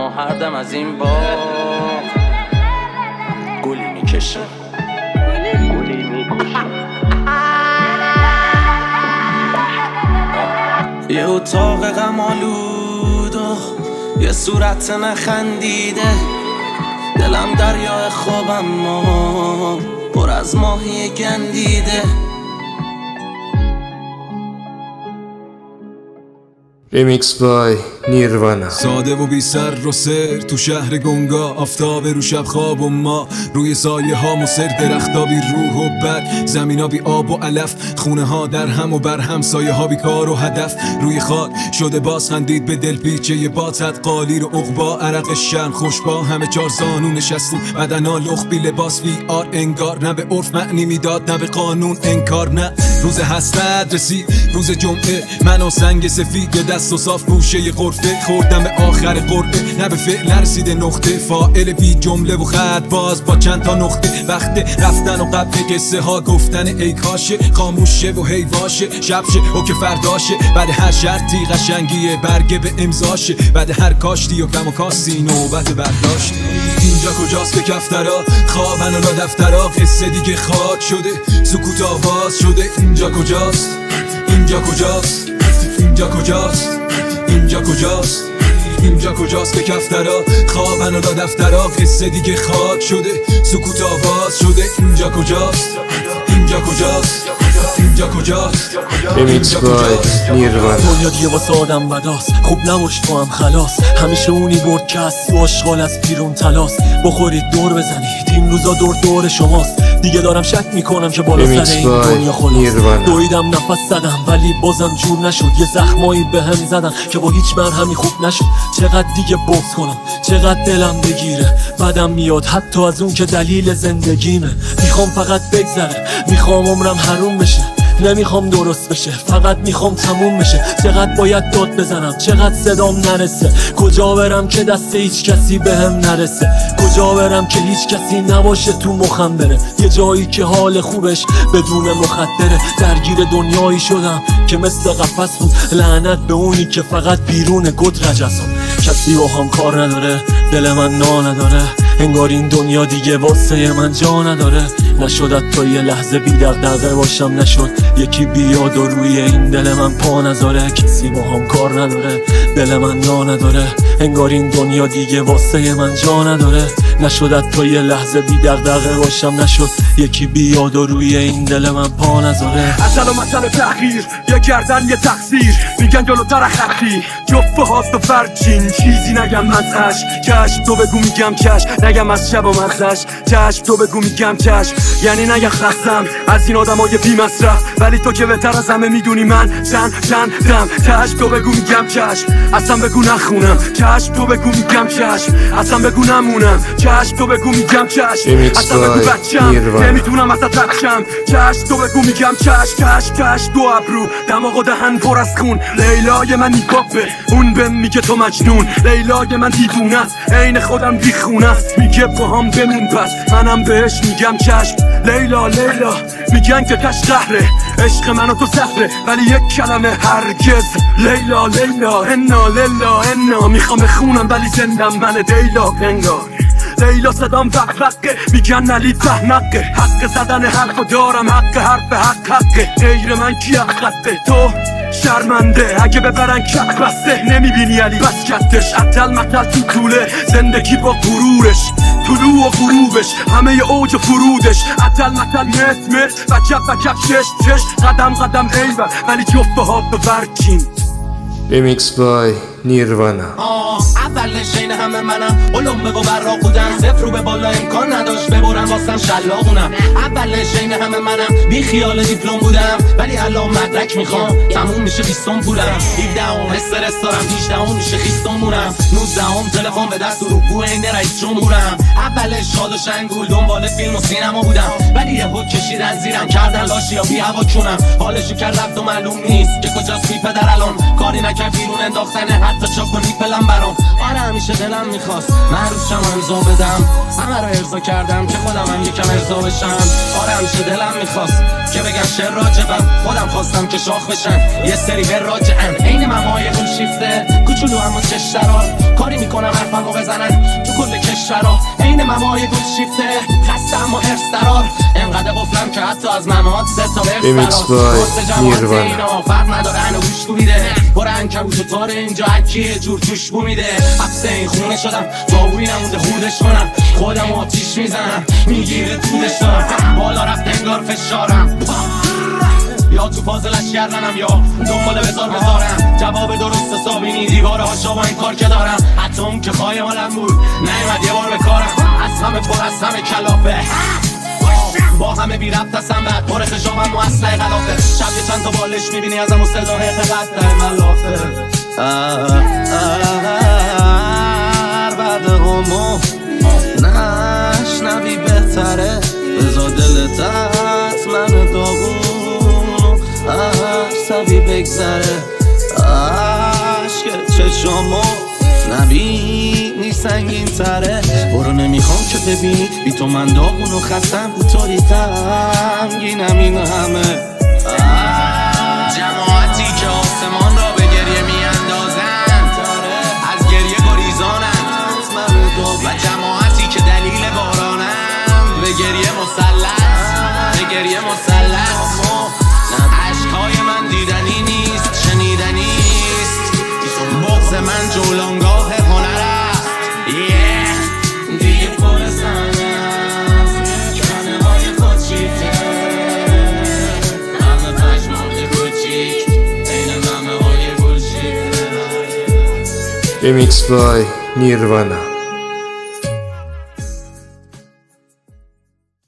اما هر دم از این باغ گلی میکشم. یه اتاق غم آلود و یه صورت نخندیده، دلم دریای خوابم ما پر از ماهی گندیده. ریمیکس بای نیروانا. ساده و بی سر و سر تو شهر گنگا، آفتاب رو شب خواب و ما روی سایه ها مصر، درختا بی روح و بر، زمینا بی آب و علف، خونه ها در هم و بر هم، سایه ها بی کار و هدف، روی خاک شده باز خندید به دل پیچه ی باتت، قالی و عقبا عرق شرم خوشبا، همه چار زانو نشستو بدنا لخ بی لباس وی آر انگار، نه به عرف معنی میداد نه به قانون انکار، نه روز حسرت رسید روز جمعه، من و سنگ سفید دست و صاف گوشه ی غرفه، خوردم به آخر قرعه، نه به فعل نرسیده نقطه، فاعل بی جمله و خط باز با چند تا نقطه، وقت رفتن و قبل قصه ها گفتن ای کاشه، خاموشه و هی واشه، شب شه و که فرداشه، بعد هر شرطی قشنگیه برگه به امضاشه، بعد هر کاشتی و کم و کاستی نوبت برداشت. اینجا کجاست که کفترا خوابن و دفترا، قصه دیگه خاک شده سکوت آواز شده. اینجا کجاست؟ اینجا کجاست؟ اینجا کجاست؟ اینجا کجاست؟ اینجا کجاست که کفترا خوابن و دفترا، قصه دیگه خاک شده سکوت آواز شده. اینجا کجاست؟ اینجا کجاست؟ اینجا کجاست؟ ریمیکس بای نیروانا. دنیا دیگه واسه آدم بداست، خوب نباش تو هم خلاص، همیشه اونی برد که از تو آشغال از بیرون تلاس، بخورید دور بزنید این روزا دور شماست، دیگه دارم شک میکنم که بالا سر این دنیا خلاص. دویدم نفس زدم ولی بازم جور نشد، یه زخمایی به هم زدن که با هیچ مرهمی خوب نشد، چقدر دیگه بغض کنم چقدر دلم بگیره، بدم میاد حتی از اون که دلیل زندگیمه، میخوام فقط بگذره، میخوام عمرم حروم بشه، نمیخوام درست بشه، فقط میخوام تموم بشه، چقدر باید داد بزنم چقدر صدام نرسه، کجا برم که دست هیچ کسی بهم نرسه، کجا برم که هیچ کسی نباشه تو مخم بره، یه جایی که حال خوبش بدون مخدره، درگیر دنیایی شدم که مثل قفس بود، لعنت به اونی که فقط بیرون گد رجسم، کسی با هم کار نداره، دل من نا نداره، انگار این دنیا دیگه واسه من جا نداره، نشد تا یه لحظه بی دغدغه باشم، نشد یکی بیاد و روی این دل من پا نذاره، کسی با هم کار نداره، دل من نا نداره، انگار این دنیا دیگه واسه من جا نداره، نشد تا یه لحظه بی دغدغه باشم، نشد یکی بیاد و روی این دل من پا نذاره. اصل و مثل تغییر یه گردن یه تقصیر، میگن جلوتر خطی جفه هاست و فرچین، چیزی نگم مزهش، چشم تو بگو میگم چشم، نگم از شب و مغزش، چشم تو بگو میگم چشم، یعنی نگه خستم از این آدم های بی مصرف، ولی تو که بهتر از همه میدونی من چندم، چشم تو بگو میگم چشم، اصلا بگو نخونم، چشم تو بگو میگم چشم، اصلا بگو نمونم، چشم تو بگو میگم چشم، اصلا بگو بچم نمیتونم ازت بچم، چشم تو بگو میگم چشم دو ابرو دماغ و دهن پر از خون، لیلای من نیکاپه اون بهم میگه تو مجنون، لیلای من دیوونه است عین خودم بیخونه است، میگه با هم بمون پس منم بهش میگم چشم، لیلا میگن که کش قهره، عشق من و تو سفره ولی یک کلمه هرگز، لیلا انا میخوام بخونم ولی زندم من دیلا انگار، لیلا صدام وقه میگن نلید بهنقه، حق زدن حرفو دارم، حقه غیر من کی حقه، تو شرمنده اگه ببرن کف بسته، نمیبینی علی بس کتش، عطل مطل تو طوله زندگی با غرورش، طلوع و غروبش همه ی اوج فرودش، عطل مطل مت وکب چش قدم ایوه ولی جفته ها به برکین. ریمیکس بای نیروانا. اول نشین همه منم علوم بگو برا خودم، صفر رو به بالا امکان نداشت ببرن واسم شلاقونم، اول نشین همه منم بی خیال دیپلم بودم ولی الان مدرک میخوام، تموم میشه 20 پولم، 17ام استرس دارم، 18ام میشه خیستم مونم، 19ام تلفن به دست و رو بو این رئیس جمهورم، اولش شاد و شنگول دنبال فیلم و سینما بودم ولی یه بود کشیدن زیرم کردن لاشی یا بی هوا چونم، حالشو کرد رفت و معلوم نیست که کجاست بی پدر الان، کاری نکرد بیرون انداختنه حتی چاک و نیپلم برام، آره همیشه دلم میخواست محروشم امضا بدم، همه را ارضا کردم که خودم هم یکم ارضا بشم. آره همیشه دلم میخواست که بگم شعر راجبم، خودم خواستم که شاخ بشن یه سری به راجعن. عین ممای گل شیفته کوچولو اما چشترار، کاری میکنم حرفمو بزنن تو کل کشورا. عین ممای گل شیفته خسته اما حرص درار، انقدر قفلم که حتی از ممات سه تا Remix by Nirvana. فرق نداره هنو گوش تو میده، برو عنکبوت و تار اینجا هکی یه جور توش بو میده. حبس این خونه شدم باوی نمونده خودش کنم، خودم آتیش میزنم میگیره تودش دارم، بالا رفت انگار فشارم. یا تو فاضلش کردنم یا دنبال بذارم، جواب درست حسابی نی دیواره هاشا با این کار که دارم. حتی اون که خواهی حالم بود نیومد یه بار به کارم، از همه پر از همه کلافه، با همه بی ربط هستم بعد پر خشابم و اصله غلافه. شب یه چند تا بالش میبینی ازم و صدا قطعه ملافه. بعد همو نشنوی بهتره، بزا دلت از من داغونو عصبی بگذره. عشق چشامو نبینی سنگین تره، برو نمیخوام که ببینی بی تو من داغون و خستم طوری غمگینم. این همه جماعتی که آسمان را به گریه میاندازن از گریه گریزانن، و جماعتی که دلیل بارانن به گریه مسلط. عشقای من دیدنی نیست شنیدنی نیست، بغض من جولانگاه هنر است. دیگه پر سنه است کنه های خودشیفته، همه پشمارد کوچیک این همه های گلشیفته. Remix by Nirvana.